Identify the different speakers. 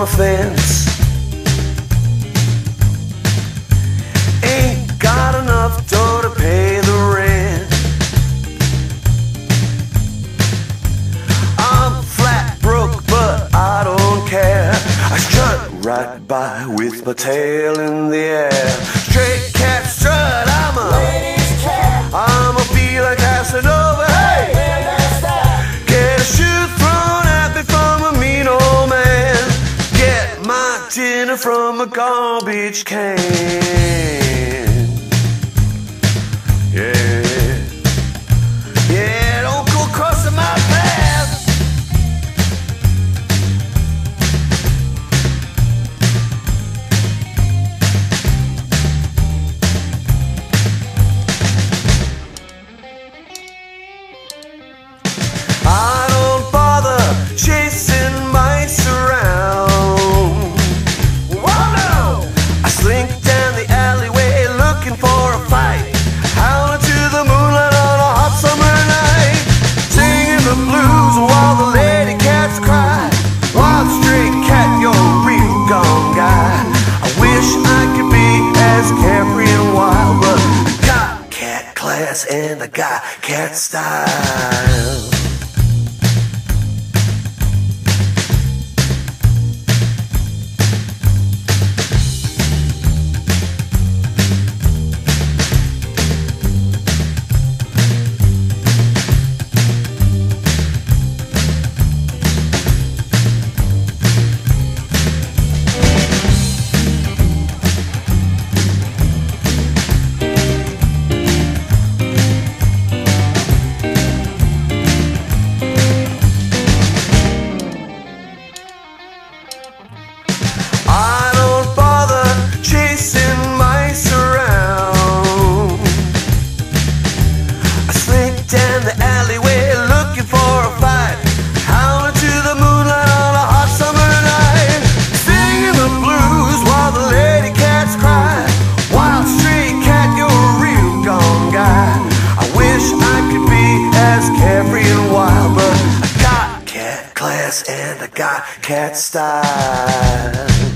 Speaker 1: on a fence. Ain't got enough dough to pay the rent. I'm flat broke, but I don't care. I strut right by with my tail in the air. Straight cat strut, I'm a ladies' cat. I'm a feel like Casanova. Hey, get a shoe thrown at me from a mean old man. Get my dinner from a garbage can. Yeah, yeah, don't go crossing my path. I don't bother chasing mice around. Whoa, no! I slink down the alleyway looking for a fight, howling to the moonlight on a hot summer night, singing the blues while the lady cats cry. Wild stray cat, you're a real gone guy. I wish I could be as carefree and wild, but I got cat class and I got cat style. I don't bother chasing mice around. I slink down the alleyway looking for a fight, howling to the moonlight on a hot summer night, singing the blues while the lady cats cry. Wild stray cat, you're a real gone guy. I wish I could be as carefree and wild, but I got cat class and I got cat style.